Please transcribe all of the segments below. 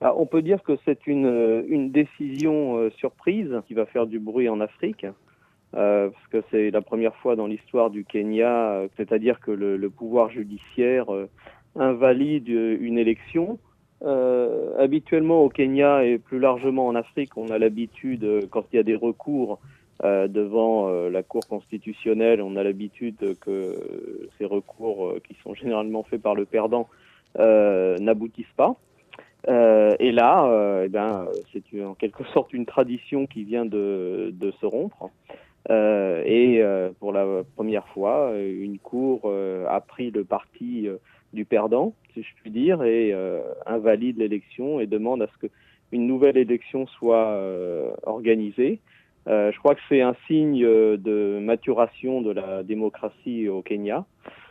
On peut dire que c'est une décision surprise qui va faire du bruit en Afrique, parce que c'est la première fois dans l'histoire du Kenya, c'est-à-dire que le pouvoir judiciaire invalide une élection. Habituellement au Kenya et plus largement en Afrique, on a l'habitude, quand il y a des recours devant la Cour constitutionnelle, on a l'habitude que ces recours, qui sont généralement faits par le perdant, n'aboutissent pas. Et là, c'est en quelque sorte une tradition qui vient de se rompre. Pour la première fois, une cour a pris le parti du perdant, si je puis dire, et invalide l'élection et demande à ce qu'une nouvelle élection soit organisée. Je crois que c'est un signe de maturation de la démocratie au Kenya.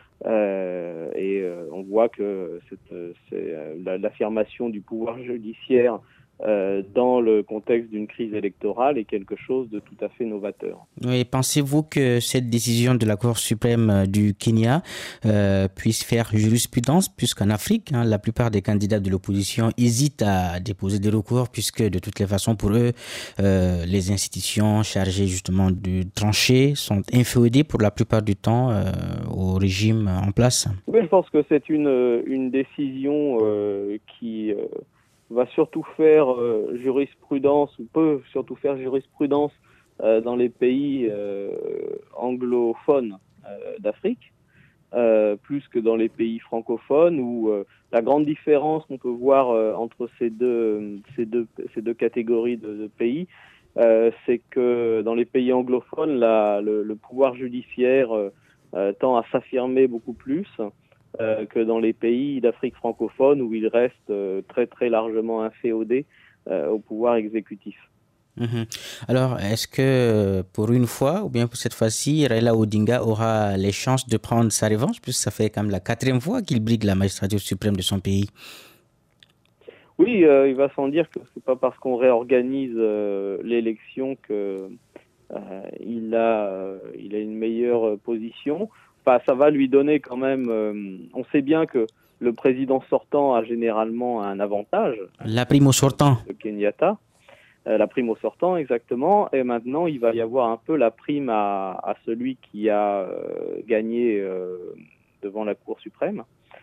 On voit que l'affirmation du pouvoir judiciaire dans le contexte d'une crise électorale est quelque chose de tout à fait novateur. Oui, pensez-vous que cette décision de la Cour suprême du Kenya puisse faire jurisprudence, puisqu'en Afrique, la plupart des candidats de l'opposition hésitent à déposer des recours, puisque de toutes les façons, pour eux, les institutions chargées justement de trancher sont inféodées pour la plupart du temps au régime en place? Oui, je pense que c'est une décision qui va surtout faire jurisprudence, ou peut surtout faire jurisprudence dans les pays anglophones d'Afrique, plus que dans les pays francophones, où la grande différence qu'on peut voir entre ces deux catégories de pays, c'est que dans les pays anglophones, le pouvoir judiciaire tend à s'affirmer beaucoup plus que dans les pays d'Afrique francophone où il reste très très largement inféodé au pouvoir exécutif. Mhm. Alors, est-ce que pour une fois, ou bien pour cette fois-ci, Raila Odinga aura les chances de prendre sa revanche, puisque ça fait quand même la quatrième fois qu'il brigue la magistrature suprême de son pays? Oui, il va sans dire que c'est pas parce qu'on réorganise l'élection que il a une meilleure position. Enfin, ça va lui donner quand même. On sait bien que le président sortant a généralement un avantage, La prime au sortant. le Kenyatta, la prime au sortant exactement. Et maintenant, il va y avoir un peu la prime à celui qui a gagné devant la Cour suprême.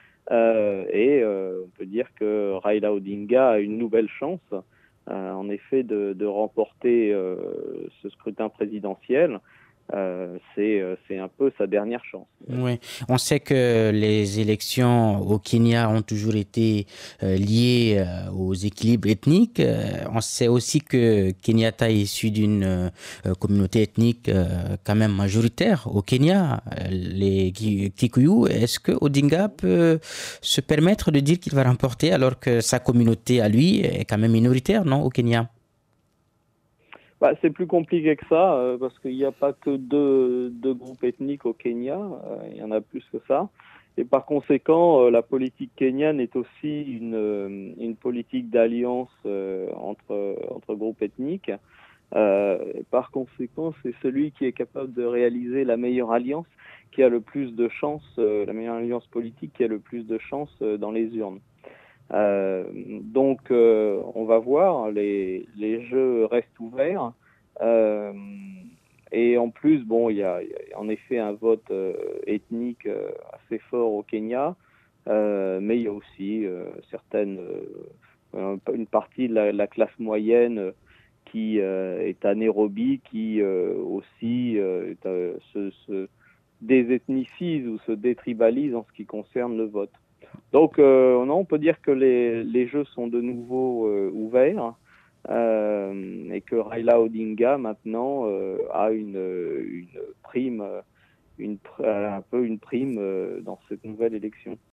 On peut dire que Raila Odinga a une nouvelle chance, en effet, de remporter ce scrutin présidentiel. C'est un peu sa dernière chance. Oui, on sait que les élections au Kenya ont toujours été liées aux équilibres ethniques. On sait aussi que Kenyatta est issu d'une communauté ethnique quand même majoritaire au Kenya, les Kikuyu. Est-ce que Odinga peut se permettre de dire qu'il va remporter alors que sa communauté à lui est quand même minoritaire, non, au Kenya? C'est plus compliqué que ça, parce qu'il n'y a pas que deux groupes ethniques au Kenya, il y en a plus que ça. Et par conséquent, la politique kenyane est aussi une politique d'alliance entre groupes ethniques. Et par conséquent, c'est celui qui est capable de réaliser la meilleure alliance qui a le plus de chances, la meilleure alliance politique qui a le plus de chances dans les urnes. On va voir, les jeux restent ouverts. Et en plus, bon, il y a en effet un vote ethnique assez fort au Kenya, mais il y a aussi une partie de la classe moyenne qui est à Nairobi, qui aussi se désethnicise ou se détribalise en ce qui concerne le vote. Donc, non, on peut dire que les jeux sont de nouveau ouverts et que Raila Odinga maintenant a une prime, un peu une prime dans cette nouvelle élection.